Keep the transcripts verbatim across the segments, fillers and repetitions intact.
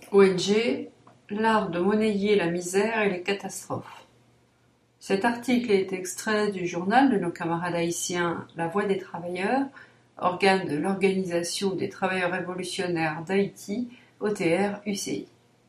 O N G, l'art de monnayer la misère et les catastrophes. Cet article est extrait du journal de nos camarades haïtiens La Voix des Travailleurs, organe de l'Organisation des Travailleurs Révolutionnaires d'Haïti, O T R U C I.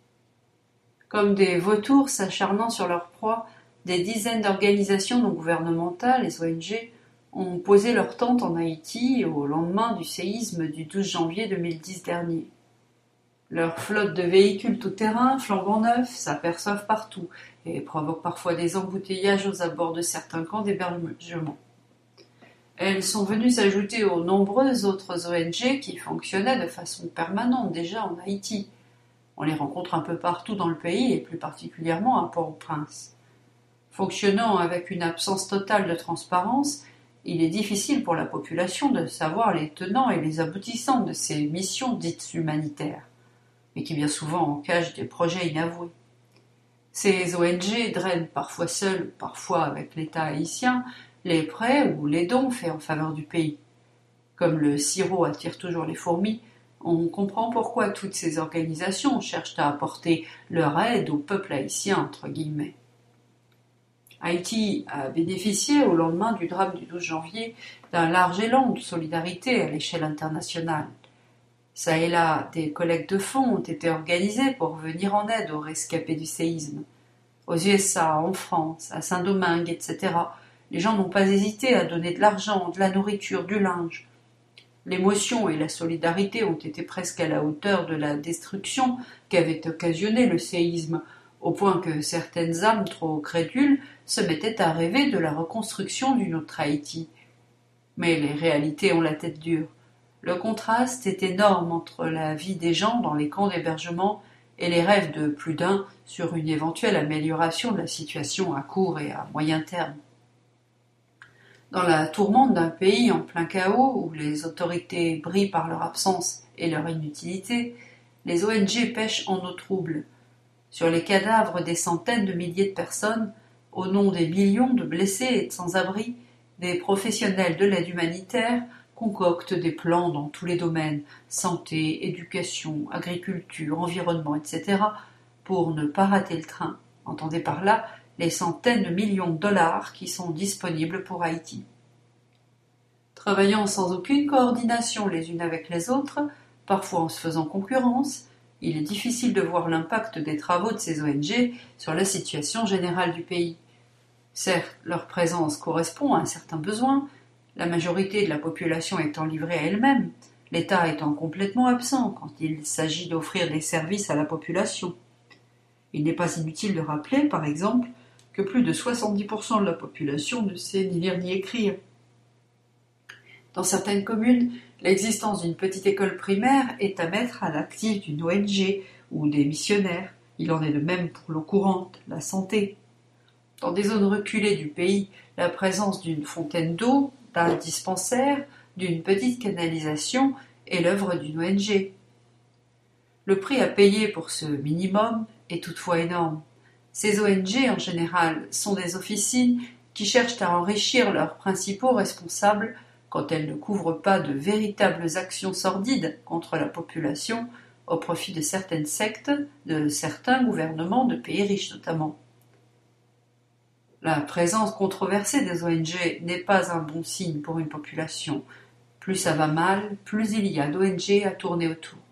Comme des vautours s'acharnant sur leur proie, des dizaines d'organisations non gouvernementales, les O N G, ont posé leur tente en Haïti au lendemain du séisme du douze janvier deux mille dix dernier. Leurs flottes de véhicules tout-terrain, flambant neufs, s'aperçoivent partout et provoquent parfois des embouteillages aux abords de certains camps d'hébergement. Elles sont venues s'ajouter aux nombreuses autres O N G qui fonctionnaient de façon permanente déjà en Haïti. On les rencontre un peu partout dans le pays et plus particulièrement à Port-au-Prince. Fonctionnant avec une absence totale de transparence, il est difficile pour la population de savoir les tenants et les aboutissants de ces missions dites humanitaires, mais qui bien souvent en cachent des projets inavoués. Ces O N G drainent parfois seuls, parfois avec l'État haïtien, les prêts ou les dons faits en faveur du pays. Comme le sirop attire toujours les fourmis, on comprend pourquoi toutes ces organisations cherchent à apporter leur aide au peuple haïtien, entre guillemets. Haïti a bénéficié, au lendemain du drame du douze janvier, d'un large élan de solidarité à l'échelle internationale. Ça et là, des collectes de fonds ont été organisées pour venir en aide aux rescapés du séisme. Aux U S A, en France, à Saint-Domingue, et cetera, les gens n'ont pas hésité à donner de l'argent, de la nourriture, du linge. L'émotion et la solidarité ont été presque à la hauteur de la destruction qu'avait occasionnée le séisme, au point que certaines âmes trop crédules se mettaient à rêver de la reconstruction d'une autre Haïti. Mais les réalités ont la tête dure. Le contraste est énorme entre la vie des gens dans les camps d'hébergement et les rêves de plus d'un sur une éventuelle amélioration de la situation à court et à moyen terme. Dans la tourmente d'un pays en plein chaos, où les autorités brillent par leur absence et leur inutilité, les O N G pêchent en eau trouble. Sur les cadavres des centaines de milliers de personnes, au nom des millions de blessés et de sans-abri, des professionnels de l'aide humanitaire concoctent des plans dans tous les domaines, santé, éducation, agriculture, environnement, et cetera, pour ne pas rater le train. Entendez par là les centaines de millions de dollars qui sont disponibles pour Haïti. Travaillant sans aucune coordination les unes avec les autres, parfois en se faisant concurrence, il est difficile de voir l'impact des travaux de ces O N G sur la situation générale du pays. Certes, leur présence correspond à un certain besoin, la majorité de la population étant livrée à elle-même, l'État étant complètement absent quand il s'agit d'offrir des services à la population. Il n'est pas inutile de rappeler, par exemple, que plus de soixante-dix pour cent de la population ne sait ni lire ni écrire. Dans certaines communes, l'existence d'une petite école primaire est à mettre à l'actif d'une O N G ou des missionnaires. Il en est de même pour l'eau courante, la santé. Dans des zones reculées du pays, la présence d'une fontaine d'eau, d'un dispensaire, d'une petite canalisation est l'œuvre d'une O N G. Le prix à payer pour ce minimum est toutefois énorme. Ces O N G, en général, sont des officines qui cherchent à enrichir leurs principaux responsables quand elles ne couvrent pas de véritables actions sordides contre la population au profit de certaines sectes, de certains gouvernements de pays riches notamment. La présence controversée des O N G n'est pas un bon signe pour une population. Plus ça va mal, plus il y a d'O N G à tourner autour.